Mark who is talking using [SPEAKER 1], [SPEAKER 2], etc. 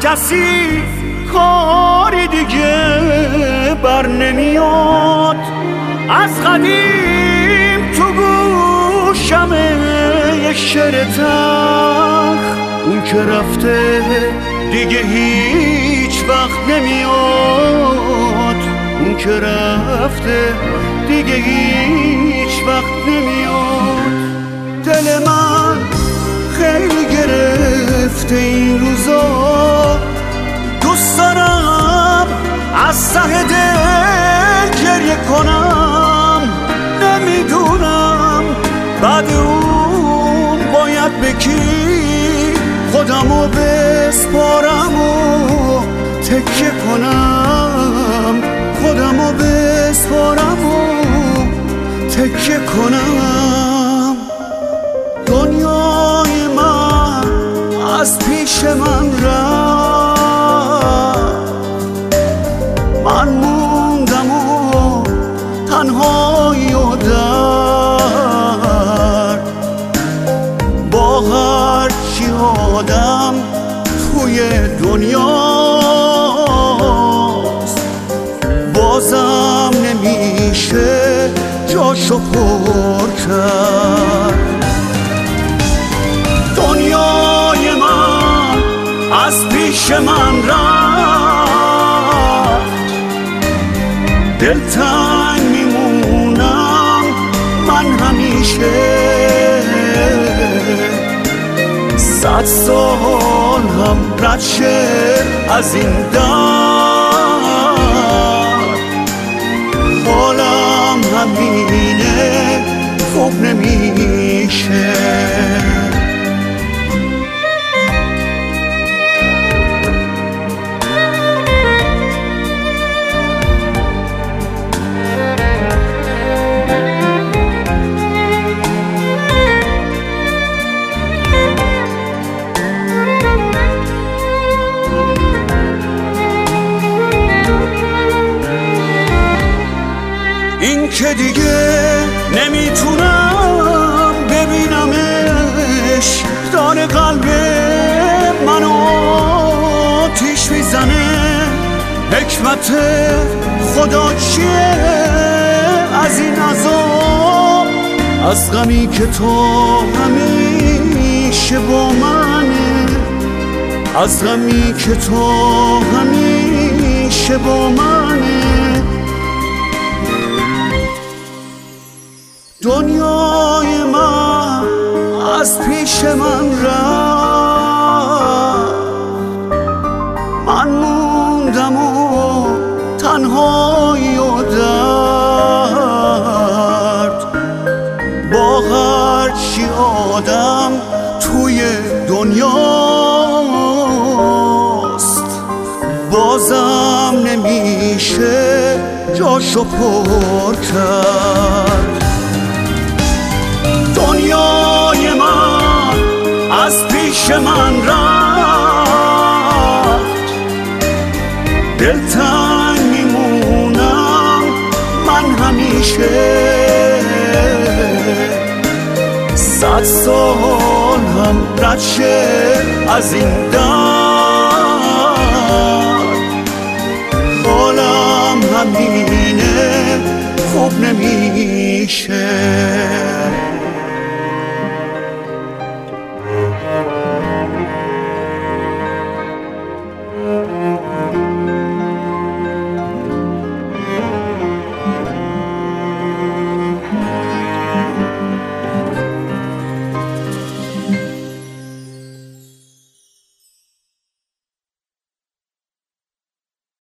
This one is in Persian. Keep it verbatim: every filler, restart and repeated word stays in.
[SPEAKER 1] کسی کاری دیگه بر نمیاد. از قدیم تو گوشم یه شعر تلخ، اون که رفته دیگه هیچ وقت نمیاد. اون که رفته دیگه هیچ وقت نمیاد. دل من خیلی گرفته این روزا، دوست دارم از ته دل گریه کنم. نمیدونم بعد اون باید به کی خودمو بسپارم و تکیه کنم. خودمو بسپارم و تکیه کنم. دنیای من از پیش من رفت، من موندم و تنهایی و درد. با هر چی آدم توی دنیاست، بازم نمیشه جاشو پر کرد. دنیای من از پیش من رفت، دلتنگ میمونم من همیشه. صد سال هم رد شه از این در، حالم همینه خوب نمیشه. این که دیگه نمیتونم ببینمش، داره قلب منو آتیش میزنه. حکمت خدا چیه از این عذاب؟ از غمی که تو همیشه با منه، از غمی که تو همیشه با منه. دنیای من از پیش من رفت، من موندم و تنهایی و درد. با هر چی آدم توی دنیاست، بازم نمیشه جاشو پر کرد. دنیای من از پیش من رفت، دلتنگ میمونم من همیشه. صد سال هم رد شه از این در، حالم همینه خوب نمیشه.